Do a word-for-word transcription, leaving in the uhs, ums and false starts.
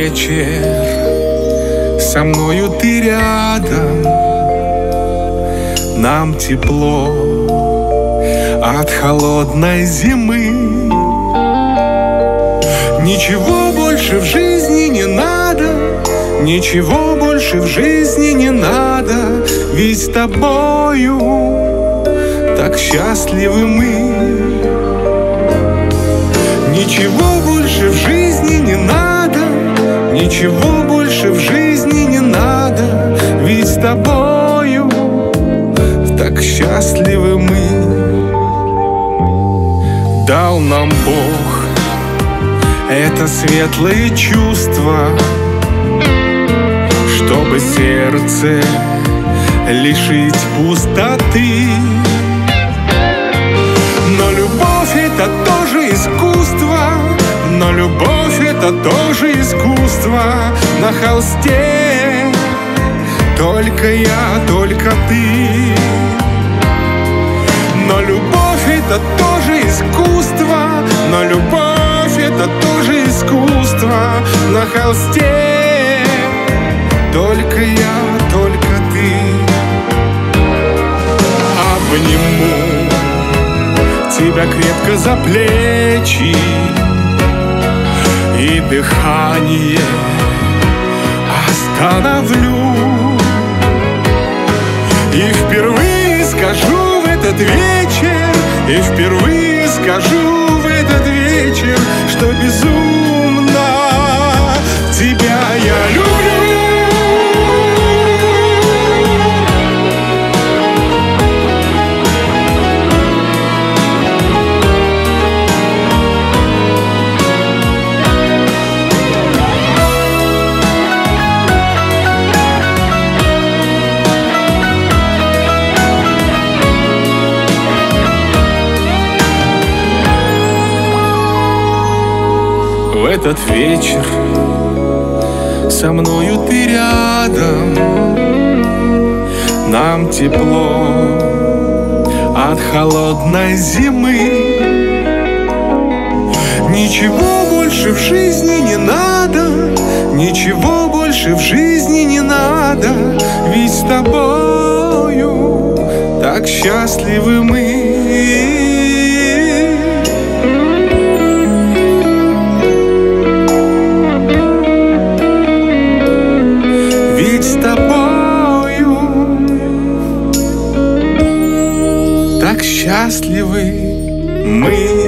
вечер, со мною ты рядом. Нам тепло от холодной зимы. Ничего больше в жизни не надо, ничего больше в жизни не надо, ведь с тобою так счастливы мы. Ничего больше в жизни не надо, ничего больше в жизни не надо, ведь с тобою так счастливы мы. Дал нам Бог это светлое чувство, чтобы сердце лишить пустоты. Но любовь — это тоже искусство, но любовь — это тоже искусство. На холсте только я, только ты. Но любовь — это тоже искусство, но любовь — это тоже искусство. На холсте только я, только ты. Обниму тебя крепко за плечи, и дыхание остановлю. И впервые скажу в этот вечер, и впервые скажу в этот вечер, что безумно тебя я люблю. В этот вечер со мною ты рядом. Нам тепло от холодной зимы. Ничего больше в жизни не надо, ничего больше в жизни не надо, ведь с тобою так счастливы мы. С тобою так счастливы мы.